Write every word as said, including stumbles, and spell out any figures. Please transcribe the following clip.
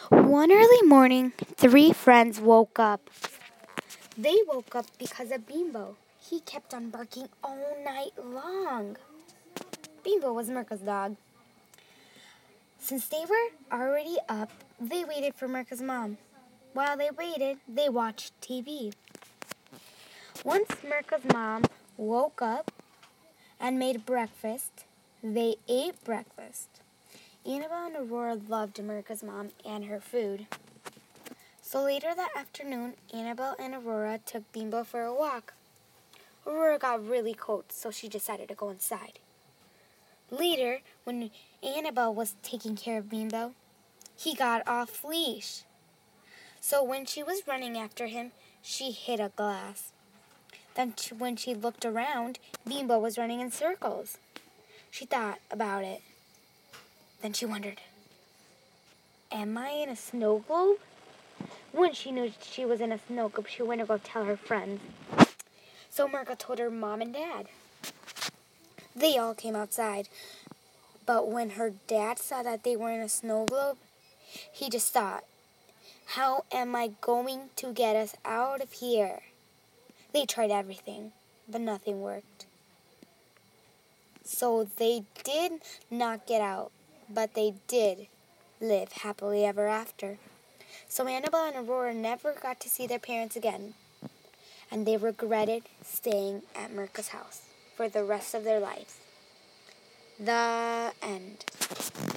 One early morning, three friends woke up. They woke up because of Bimbo. He kept on barking all night long. Bimbo was Mirka's dog. Since they were already up, they waited for Mirka's mom. While they waited, they watched T V. Once Mirka's mom woke up and made breakfast, they ate breakfast. Annabelle and Aurora loved Mirka's mom and her food. So later that afternoon, Annabelle and Aurora took Bimbo for a walk. Aurora got really cold, so she decided to go inside. Later, when Annabelle was taking care of Bimbo, he got off leash. So when she was running after him, she hit a glass. Then she, when she looked around, Bimbo was running in circles. She thought about it. Then she wondered, am I in a snow globe? When she knew she was in a snow globe, she went to go tell her friends. So Mirka told her mom and dad. They all came outside. But when her dad saw that they were in a snow globe, he just thought, how am I going to get us out of here? They tried everything, but nothing worked. So they did not get out, but they did live happily ever after. So Annabelle and Aurora never got to see their parents again, and they regretted staying at Mirka's house for the rest of their lives. The end.